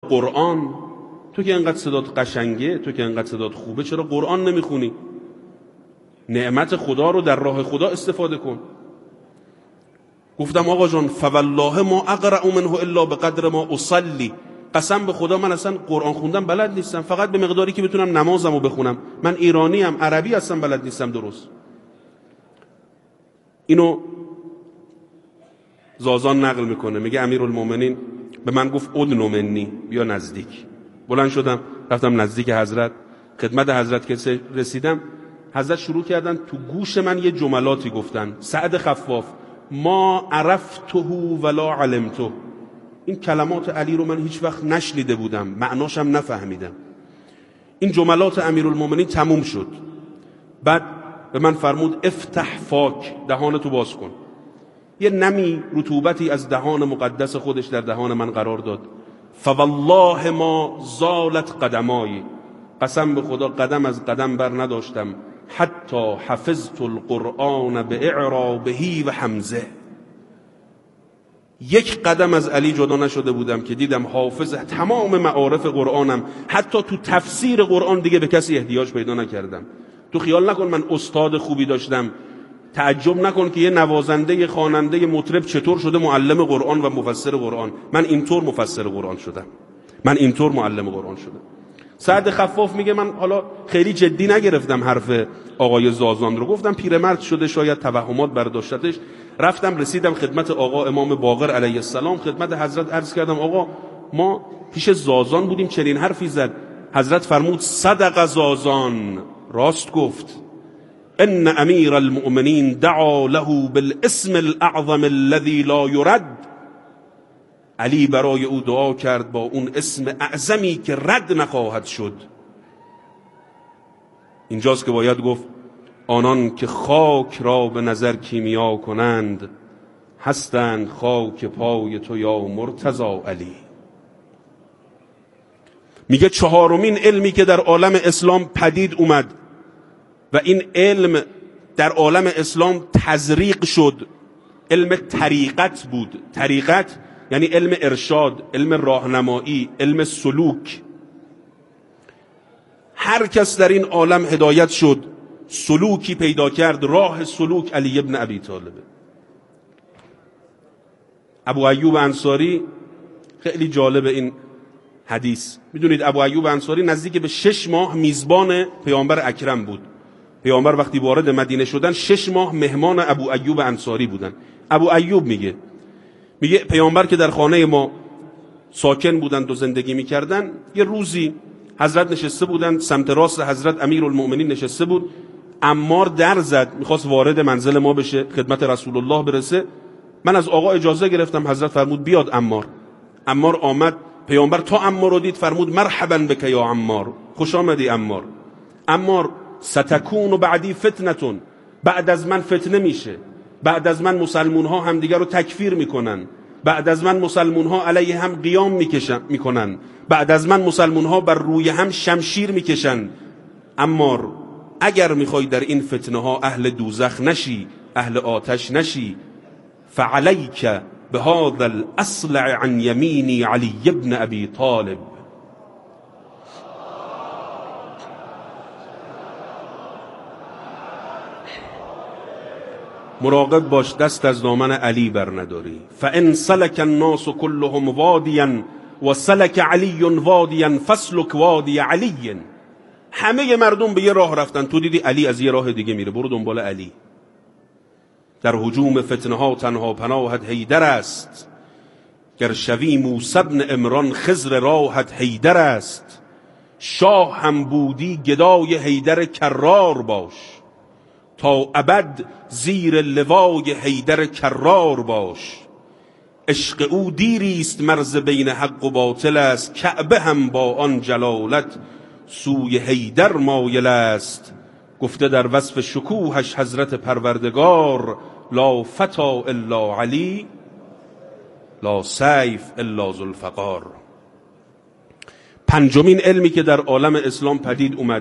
قرآن، تو که انقدر صدات قشنگه، تو که انقدر صدات خوبه، چرا قرآن نمیخونی؟ نعمت خدا رو در راه خدا استفاده کن. گفتم آقا جان فوالله ما اقرأ منه الا بقدر ما اصلی، قسم به خدا من اصلا قرآن خوندم بلد نیستم، فقط به مقداری که بتونم نمازمو بخونم. من ایرانی ام، عربی اصلا بلد نیستم درست. اینو زازان نقل میکنه، میگه امیرالمومنین به من گفت ادنو منی، بیا نزدیک. بلند شدم رفتم نزدیک حضرت. خدمت حضرت که رسیدم، حضرت شروع کردن تو گوش من یه جملاتی گفتن. سعد خفاف، ما عرفته ولا علمته. این کلمات علی رو من هیچ وقت نشنیده بودم، معناشم نفهمیدم. این جملات امیرالمومنین تموم شد، بعد به من فرمود افتح فاک، دهانتو باز کن. یه نمی رطوبتی از دهان مقدس خودش در دهان من قرار داد. فوالله ما زالت قدمایی، قسم به خدا قدم از قدم بر نداشتم، حتی حفظت القرآن به اعرابهی و حمزه. یک قدم از علی جدا نشده بودم که دیدم حافظ تمام معارف قرآنم. حتی تو تفسیر قرآن دیگه به کسی احتیاج پیدا نکردم. تو خیال نکن من استاد خوبی داشتم، تعجب نکن که یه نوازنده، خواننده، مطرب چطور شده معلم قرآن و مفسر قرآن. من اینطور مفسر قرآن شدم، من اینطور معلم قرآن شدم. سعد خفاف میگه من حالا خیلی جدی نگرفتم حرف آقای زازان رو، گفتم پیرمرد شده شاید توهمات برداشتش. رفتم رسیدم خدمت آقا امام باقر علیه السلام، خدمت حضرت عرض کردم آقا ما پیش زازان بودیم چنین حرفی زد. حضرت فرمود صدق زازان، راست گفت. ان امیر المؤمنین دعا له بالاسم الاعظم الذي لا يرد. علی برای او دعا کرد با اون اسم اعظمی که رد نخواهد شد. اینجاست که باید گفت آنان که خاک را به نظر کیمیا کنند، هستند خاک پای تو یا مرتضی علی. میگه چهارمین علمی که در عالم اسلام پدید اومد و این علم در عالم اسلام تزریق شد، علم طریقت بود. طریقت یعنی علم ارشاد، علم راهنمایی، علم سلوک. هر کس در این عالم هدایت شد، سلوکی پیدا کرد، راه سلوک علی ابن ابی طالبه. ابو ایوب انصاری، خیلی جالب این حدیث. میدونید ابو ایوب انصاری نزدیک به 6 ماه میزبان پیامبر اکرم بود. پیامبر وقتی وارد مدینه شدن 6 ماه مهمان ابو ایوب انصاری بودن. ابو ایوب میگه پیامبر که در خانه ما ساکن بودند و زندگی میکردن، یه روزی حضرت نشسته بودند، سمت راست حضرت امیرالمؤمنین نشسته بود. عمار در زد، میخواست وارد منزل ما بشه، خدمت رسول الله برسه. من از آقا اجازه گرفتم، حضرت فرمود بیاد عمار. عمار آمد، پیامبر تا عمار رو دید فرمود مرحبا بک یا عمار، خوش آمدی عمار. عمار ستکون بعدی فتنتون، بعد از من فتنه میشه، بعد از من مسلمون ها هم دیگر رو تکفیر میکنن، بعد از من مسلمون ها علیه هم قیام میکنن، بعد از من مسلمون ها بر روی هم شمشیر میکشن. عمار اگر میخوای در این فتنه ها اهل دوزخ نشی، اهل آتش نشی، فعلیک بهذا الاصلع عن یمینی علی ابن ابی طالب. مراقب باش دست از دامن علی بر نداری. فان سلک الناس كلهم وادیا و سلک علی وادیا فاسلک وادی علی. همه مردم به یه راه رفتن، تو دیدی علی از یه راه دیگه میره، برو دنبال علی. در هجوم فتنه ها تنها پناهت حیدر است، گر شوی موسی بن عمران خضر راهت حیدر است. شاه هم بودی گدای حیدر کرار باش، تا ابد زیر لوای حیدر کرار باش. عشق او دیریست مرز بین حق و باطل است، کعبه هم با آن جلالت سوی حیدر مایل است. گفته در وصف شکوهش حضرت پروردگار، لا فتا الا علی لا سیف الا ذوالفقار. پنجمین علمی که در عالم اسلام پدید اومد،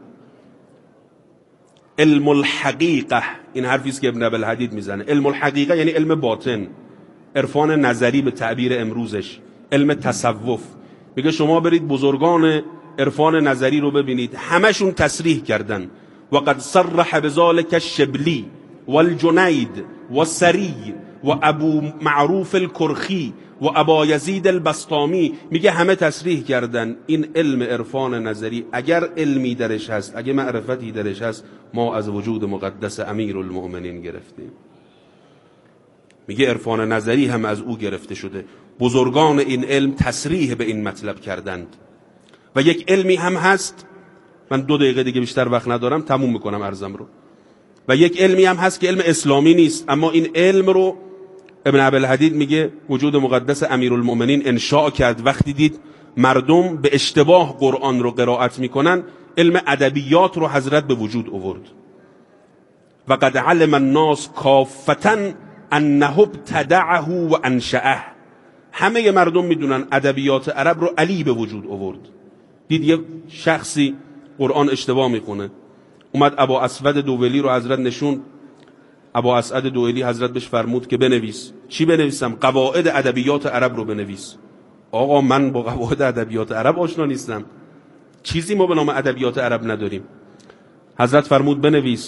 علم الحقیقه. این حرفیست که ابن ابوالحدید میزنه. علم الحقیقه یعنی علم باطن، عرفان نظری به تعبیر امروزش، علم تصوف. میگه شما برید بزرگان عرفان نظری رو ببینید، همشون تصریح کردن و قد صرح بذلك الشبلی والجنید والسری و ابو معروف الکرخی و ابا یزید البسطامی، میگه همه تصریح کردن این علم عرفان نظری اگر علمی درش هست، اگه معرفتی درش هست، ما از وجود مقدس امیرالمؤمنین گرفتیم. میگه عرفان نظری هم از او گرفته شده. بزرگان این علم تصریح به این مطلب کردند. و یک علمی هم هست، من 2 دقیقه دیگه بیشتر وقت ندارم، تموم میکنم عرضم رو. و یک علمی هم هست که علم اسلامی نیست، اما این علم رو ابن ابوالحدید میگه وجود مقدس امیرالمؤمنین انشاء کرد وقتی دید مردم به اشتباه قرآن رو قرائت میکنن، علم ادبیات رو حضرت به وجود آورد. و قد علم الناس کافتا انه ابتدعه و انشأه، همه مردم میدونن ادبیات عرب رو علی به وجود آورد. دید یه شخصی قرآن اشتباه میکنه، اومد ابا اسود دوئلی رو حضرت نشون. ابا اسعد دوئلی حضرت بهش فرمود که بنویس. چی بنویسم؟ قواعد ادبیات عرب رو بنویس. آقا من با قواعد ادبیات عرب آشنا نیستم، چیزی ما به نام ادبیات عرب نداریم. حضرت فرمود بنویس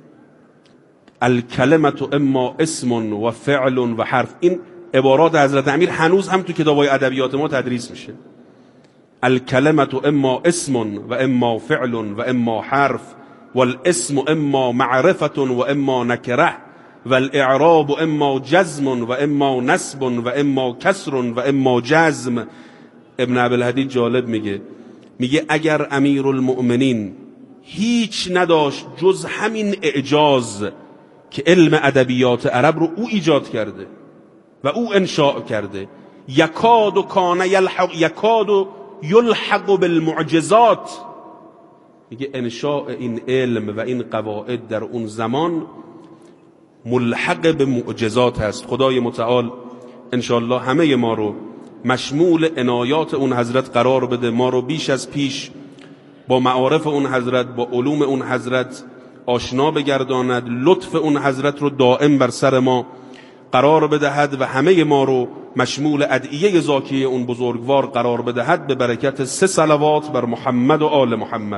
الکلمه اما اسم و فعل و حرف. این عبارات حضرت امیر هنوز هم تو کتابای ادبیات ما تدریس میشه. الکلمه اما اسم و اما فعل و اما حرف والاسم اما معرفة و اما نکره والاعراب اما جزم و اما نصب و اما کسر و اما جزم. ابن ابوالحدید جالب میگه اگر امیرالمؤمنین هیچ نداشت جز همین اعجاز که علم ادبیات عرب رو او ایجاد کرده و او انشاء کرده، یکاد و کان یکاد و یلحق بالمعجزات، میگه انشاء این علم و این قواعد در اون زمان ملحق به معجزات هست. خدای متعال انشاءالله همه ما رو مشمول عنایات اون حضرت قرار بده، ما رو بیش از پیش با معارف اون حضرت، با علوم اون حضرت آشنا بگرداند، لطف اون حضرت رو دائم بر سر ما قرار بدهد و همه ما رو مشمول ادعیه زاکیه اون بزرگوار قرار بدهد به برکت 3 صلوات بر محمد و آل محمد.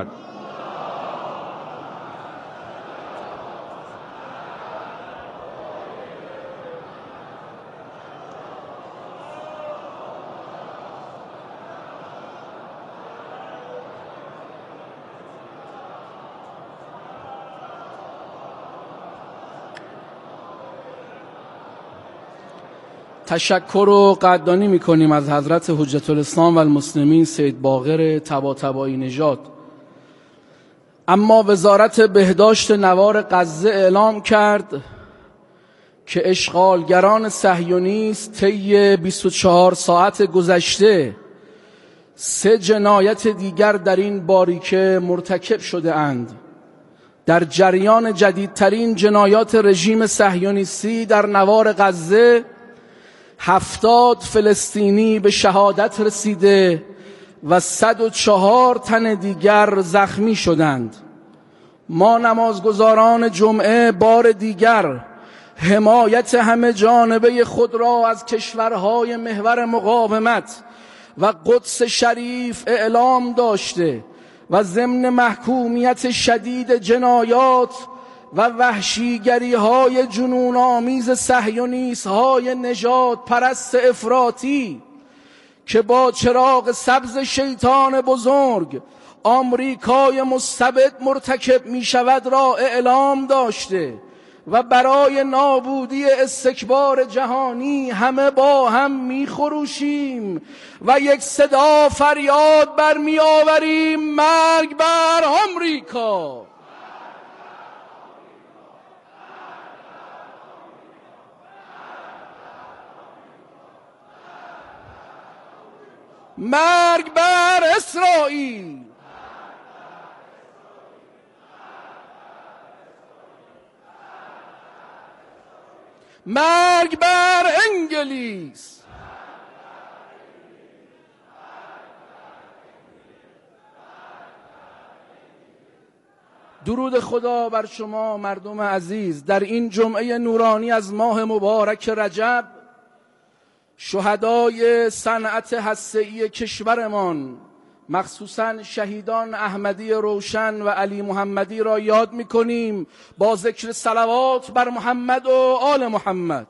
تشکر و قدردانی میکنیم از حضرت حجت الاسلام و المسلمین سید باقر طباطبایی نژاد. اما وزارت بهداشت نوار غزه اعلام کرد که اشغالگران صهیونیست طی 24 ساعت گذشته 3 جنایت دیگر در این باریکه مرتکب شده اند. در جریان جدیدترین جنایات رژیم صهیونیستی در نوار غزه 70 فلسطینی به شهادت رسیده و 104 تن دیگر زخمی شدند. ما نمازگزاران جمعه بار دیگر حمایت همه جانبه خود را از کشورهای محور مقاومت و قدس شریف اعلام داشته و ضمن محکومیت شدید جنایات و وحشیگری های جنون آمیز صهیونیست های نژاد پرست افراطی که با چراغ سبز شیطان بزرگ آمریکای مستبد مرتکب می شود را اعلام داشته و برای نابودی استکبار جهانی همه با هم می خروشیم و یک صدا فریاد برمی آوریم: مرگ بر آمریکا! مرگ بر اسرائیل! مرگ بر انگلیس! درود خدا بر شما مردم عزیز در این جمعه نورانی از ماه مبارک رجب شهدای صنعت هسته‌ای کشورمان، مخصوصاً شهیدان احمدی روشن و علی محمدی را یاد می‌کنیم با ذکر صلوات بر محمد و آل محمد.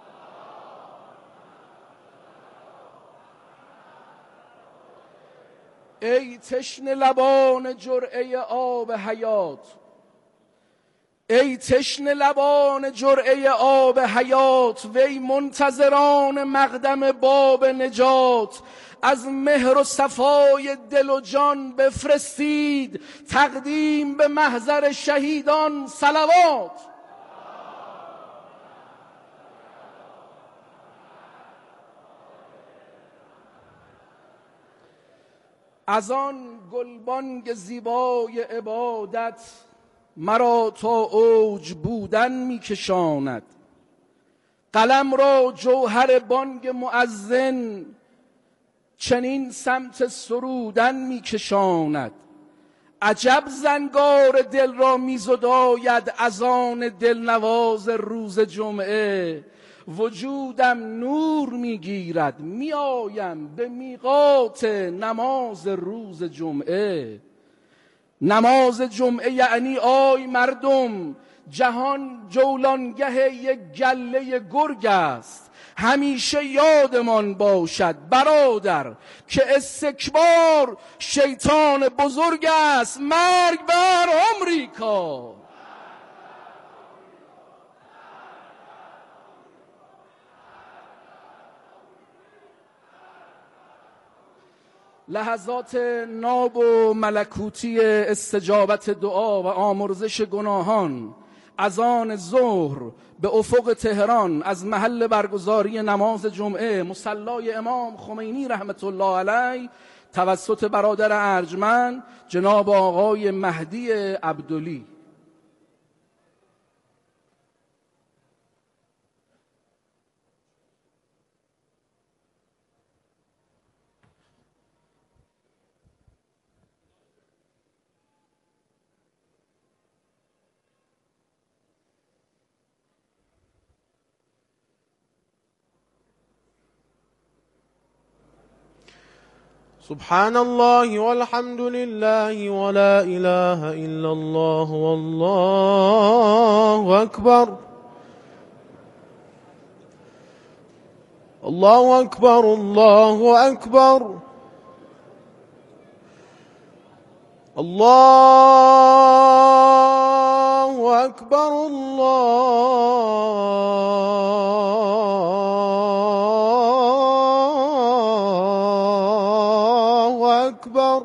ای تشنه لبان جرعه آب حیات، ای تشنه لبان جرعه آب حیات، وی منتظران مقدم باب نجات. از مهر و صفای دل و جان بفرستید، تقدیم به محضر شهیدان صلوات. از آن گلبانگ زیبای عبادت، مرا تا اوج بودن میکشاند. قلم را جوهر بانگ مؤذن، چنین سمت سرودن میکشاند. عجب زنگار دل را میزداید اذان دلنواز روز جمعه. وجودم نور میگیرد، میآیم به میقات نماز روز جمعه. نماز جمعه یعنی آی مردم، جهان جولانگه یک گله گرگ است. همیشه یادمان باشد برادر که استکبار شیطان بزرگ است. مرگ بر آمریکا. لحظات ناب و ملکوتی استجابت دعا و آمرزش گناهان، اذان ظهر به افق تهران از محل برگزاری نماز جمعه مصلای امام خمینی رحمت الله علیه توسط برادر ارجمند جناب آقای مهدی عبدلی. سبحان الله والحمد لله ولا إله إلا الله والله أكبر. الله أكبر الله أكبر. الله أكبر الله أكبر.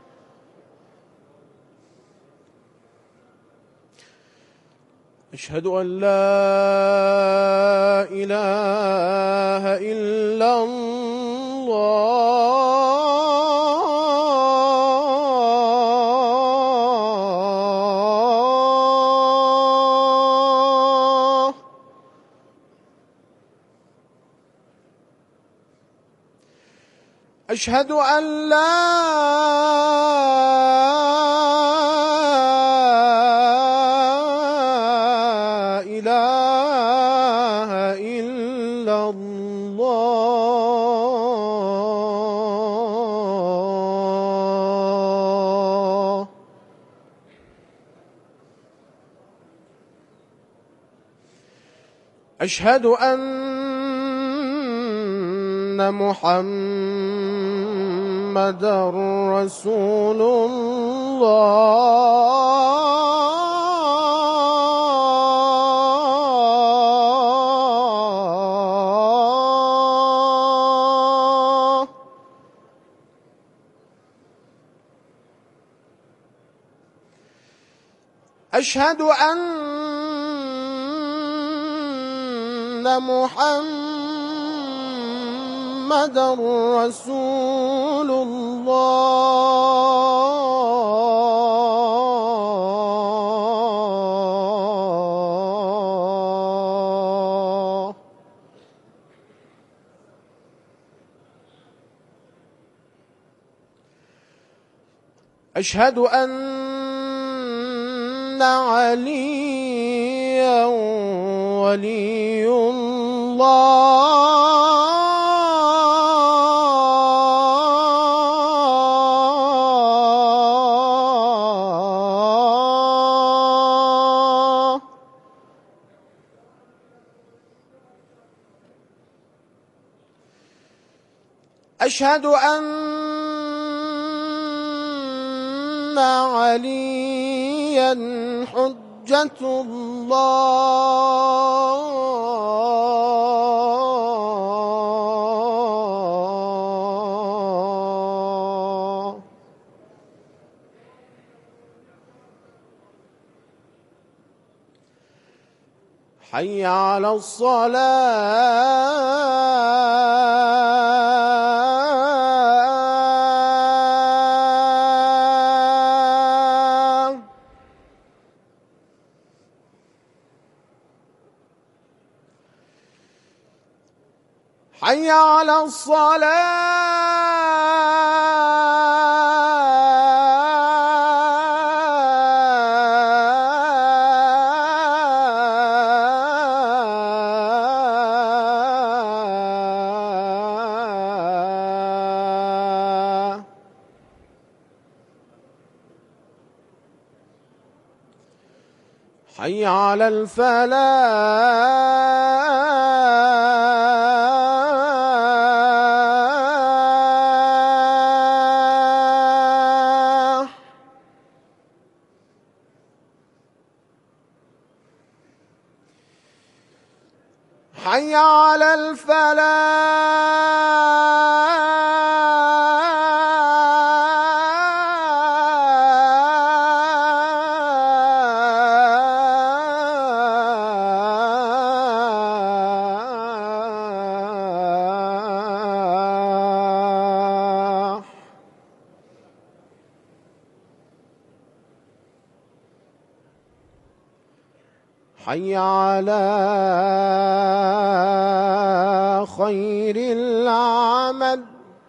أشهد أن لا إله إلا الله. أشهد أن لا إله إلا الله. أشهد أن محمد رسول الله. أشهد أن محمد رسول الله. أشهد أن عليا ولي الله. أشهد أن عليا حجة الله. حي على الصلاة. حي على الصلاة. حي على الفلاح. حي على الفلاح. حي على خير العمل.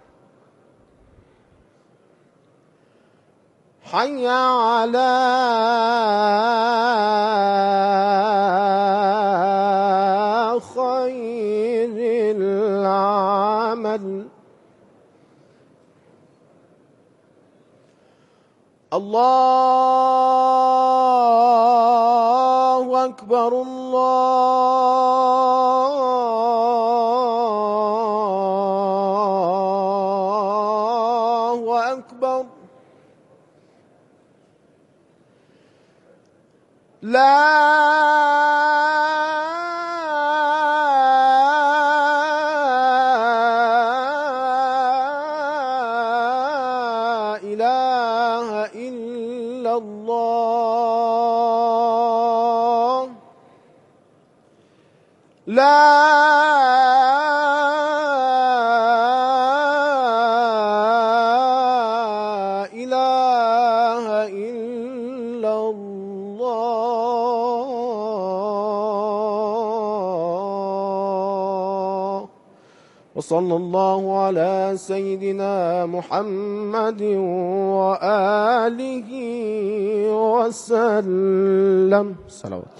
حي على خير العمل. الله أكبر الله أكبر. لا إله إلا الله. لا إله إلا الله. وصلى الله على سيدنا محمد وآله وسلم. صلوات.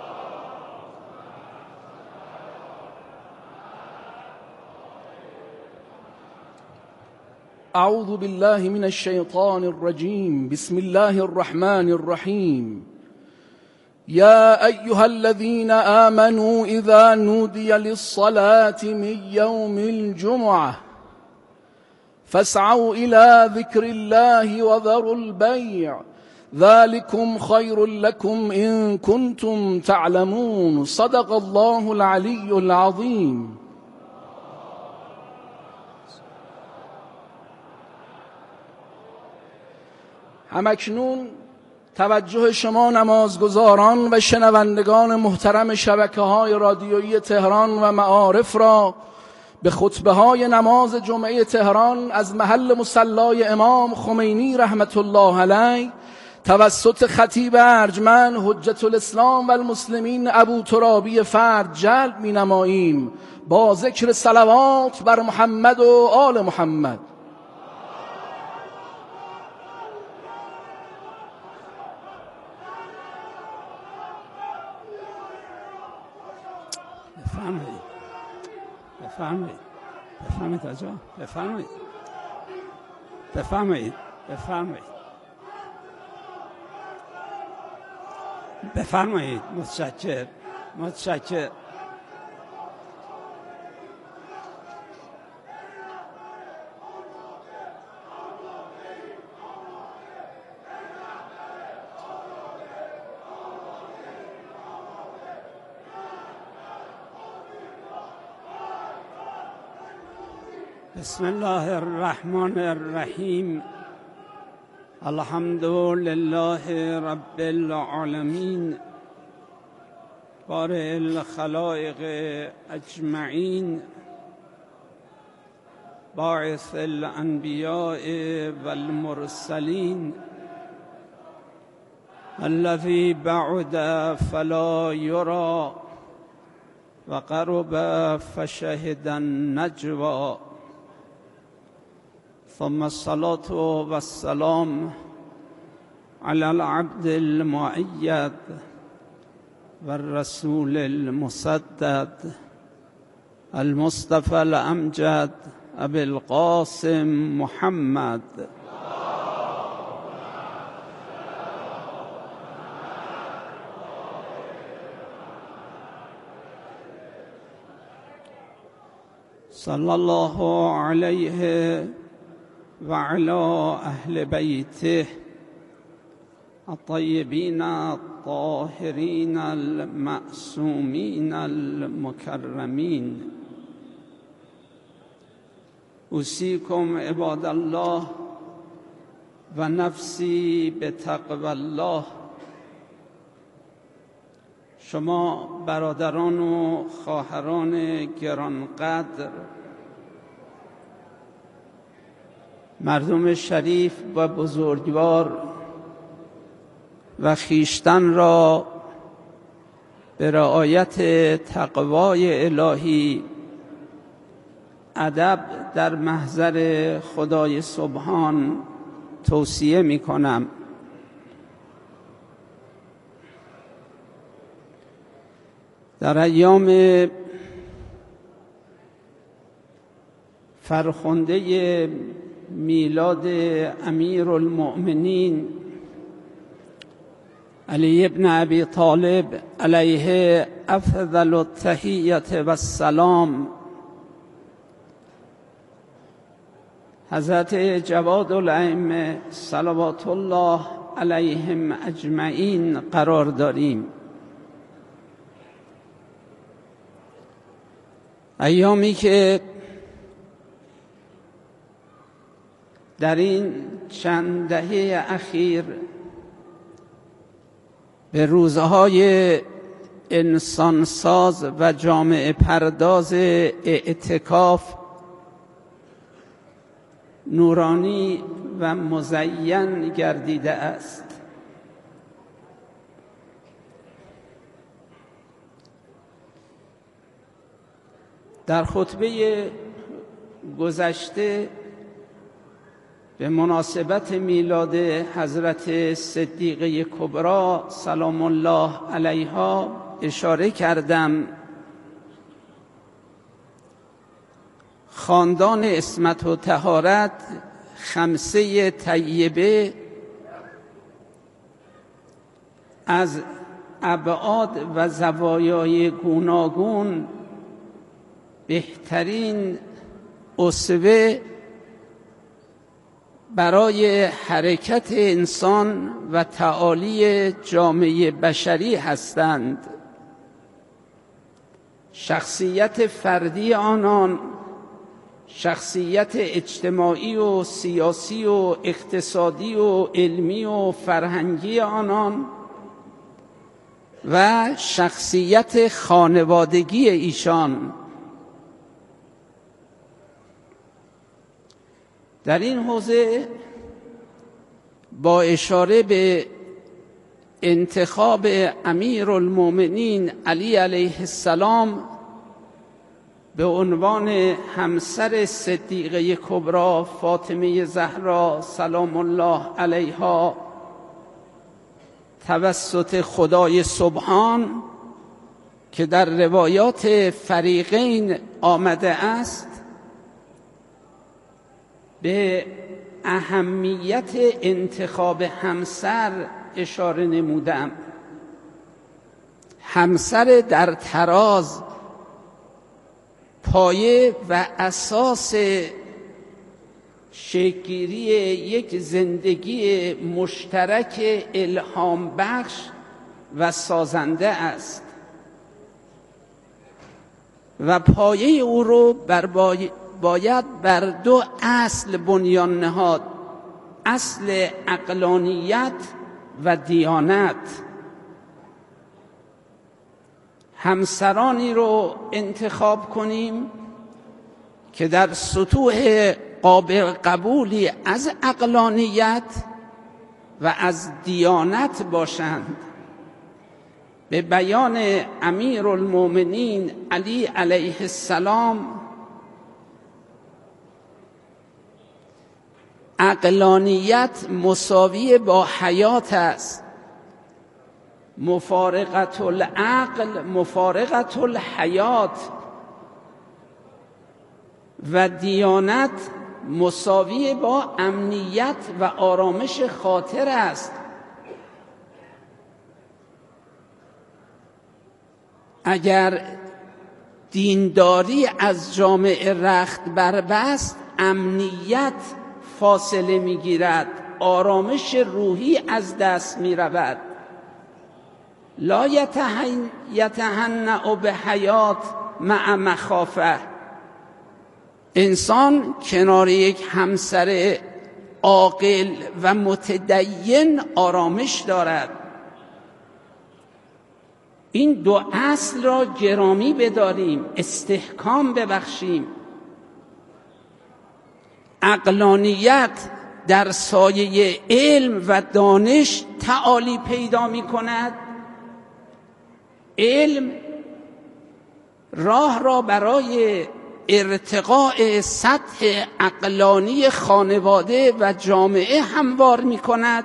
أعوذ بالله من الشيطان الرجيم. بسم الله الرحمن الرحيم. يا أيها الذين آمنوا إذا نودي للصلاة من يوم الجمعة فاسعوا إلى ذكر الله وذروا البيع ذلكم خير لكم إن كنتم تعلمون. صدق الله العلي العظيم. همکنون توجه شما نمازگزاران و شنوندگان محترم شبکه‌های رادیویی تهران و معارف را به خطبه‌های نماز جمعه تهران از محل مصلی امام خمینی رحمت الله علیه توسط خطیب ارجمند حجت الاسلام و المسلمین ابو ترابی فرد جلب می‌نماییم با ذکر صلوات بر محمد و آل محمد. بفرمایید آجا، بفرمایید. متشکر. بسم الله الرحمن الرحیم. الحمد لله رب العالمین بارئ الخلائق اجمعین باعث الانبیاء والمرسلین الذی بعد فلا یرى و قرب فشهد النجوى ثم الصلاة والسلام على العبد المؤيد والرسول المسدد المصطفى الأمجد أبي القاسم محمد صلى الله عليه وعلى أهل بيته الطيبين الطاهرين المعصومين المكرمين. أوصيكم عباد الله و نفسی بتقوى الله. شما برادران و خواهران گرانقدر، مردم شریف و بزرگوار و خویشتن را به رعایت تقوای الهی ادب در محضر خدای سبحان توصیه می کنم. در ایام فرخنده میلاد امیرالمؤمنین علی ابن ابی طالب علیه افضل التحیة و السلام، حضرت جواد الائمه صلوات الله علیهم اجمعین قرار داریم. ایامی که در این چند دهه اخیر به روزهای انسانساز و جامعه پرداز اعتکاف نورانی و مزین گردیده است. در خطبه گذشته به مناسبت میلاد حضرت صدیقه کبری سلام الله علیها اشاره کردم. خاندان عصمت و طهارت، خمسه طیبه، از ابعاد و زوایای گوناگون بهترین اسوه برای حرکت انسان و تعالی جامعه بشری هستند. شخصیت فردی آنان، شخصیت اجتماعی و سیاسی و اقتصادی و علمی و فرهنگی آنان و شخصیت خانوادگی ایشان. در این حوزه با اشاره به انتخاب امیرالمؤمنین علی علیه السلام به عنوان همسر صدیقه کبری فاطمه زهرا سلام الله علیها توسط خدای سبحان که در روایات فریقین آمده است، به اهمیت انتخاب همسر اشاره نمودم. همسر در تراز پایه و اساس شکل‌گیری یک زندگی مشترک الهام بخش و سازنده است و پایه او رو باید بر دو اصل بنیان نهاد: اصل عقلانیت و دیانت. همسرانی رو انتخاب کنیم که در سطوح قابل قبولی از عقلانیت و از دیانت باشند. به بیان امیرالمومنین علی علیه السلام، عقلانیت مساوی با حیات است. مفارقت العقل مفارقت الحیات و دیانت مساوی با امنیت و آرامش خاطر است. اگر دینداری از جامعه رخت بربست، امنیت فاصله میگیرد، آرامش روحی از دست میرود. لا یتهنأ به حیات مع مخافه. انسان کنار یک همسر عاقل و متدین آرامش دارد. این دو اصل را گرامی بداریم، استحکام ببخشیم. عقلانیت در سایه علم و دانش تعالی پیدا می کند. علم راه را برای ارتقاء سطح عقلانی خانواده و جامعه هموار می کند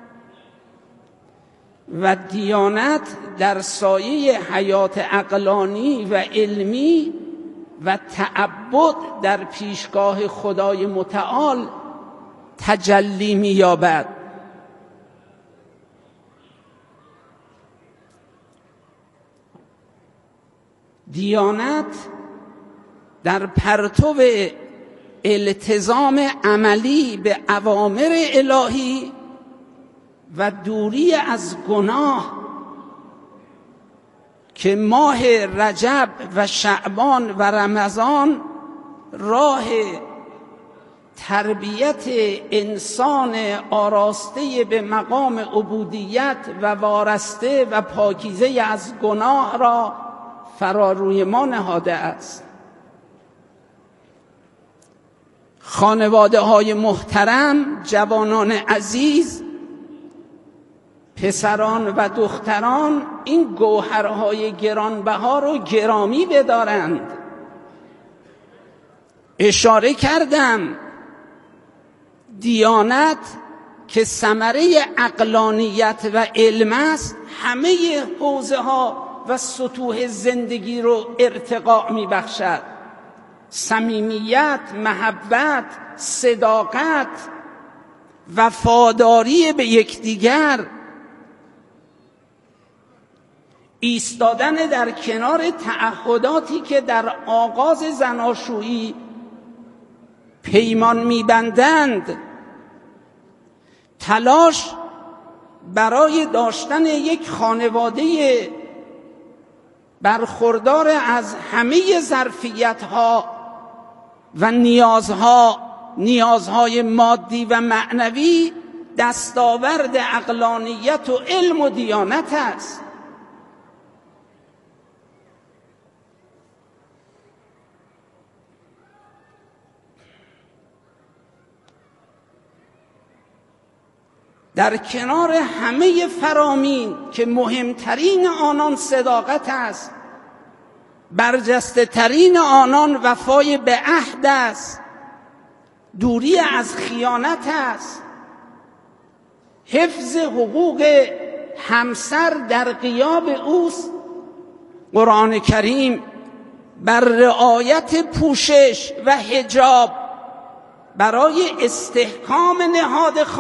و دیانت در سایه حیات عقلانی و علمی و تعبد در پیشگاه خدای متعال تجلی می یابد. دیانت در پرتو التزام عملی به اوامر الهی و دوری از گناه که ماه رجب و شعبان و رمضان راه تربیت انسان آراسته به مقام عبودیت و وارسته و پاکیزه از گناه را فراروی ما نهاده است. خانواده های محترم، جوانان عزیز، پسران و دختران این گوهرهای گرانبها رو گرامی بدارند. اشاره کردم دیانت که ثمره عقلانیت و علم است، همه حوزه ها و سطوح زندگی رو ارتقا می بخشد. صمیمیت، محبت، صداقت، وفاداری به یکدیگر، ایستادن در کنار تعهداتی که در آغاز زناشویی پیمان می‌بندند، تلاش برای داشتن یک خانواده برخوردار از همه ظرفیت‌ها و نیازهای مادی و معنوی دستاورد عقلانیت و علم و دیانت است. در کنار همه فرامین که مهمترین آنان صداقت است، برجسته ترین آنان وفای به عهد است، دوری از خیانت است، حفظ حقوق همسر در غیاب اوست. قرآن کریم بر رعایت پوشش و حجاب برای استحکام نهاد